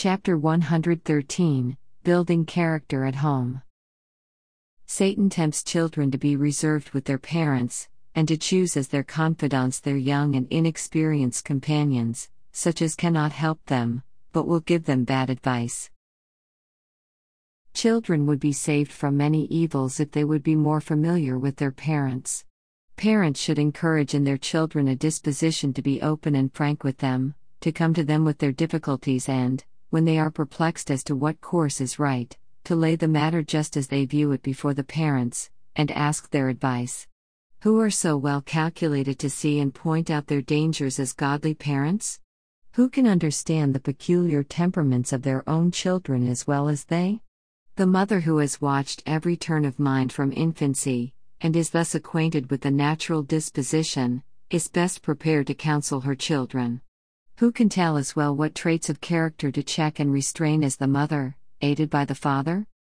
Chapter 113 Building Character at Home. Satan tempts children to be reserved with their parents, and to choose as their confidants their young and inexperienced companions, such as cannot help them, but will give them bad advice. Children would be saved from many evils if they would be more familiar with their parents. Parents should encourage in their children a disposition to be open and frank with them, to come to them with their difficulties and, when they are perplexed as to what course is right, to lay the matter just as they view it before the parents, and ask their advice. Who are so well calculated to see and point out their dangers as godly parents? Who can understand the peculiar temperaments of their own children as well as they? The mother who has watched every turn of mind from infancy, and is thus acquainted with the natural disposition, is best prepared to counsel her children. Who can tell as well what traits of character to check and restrain as the mother, aided by the father?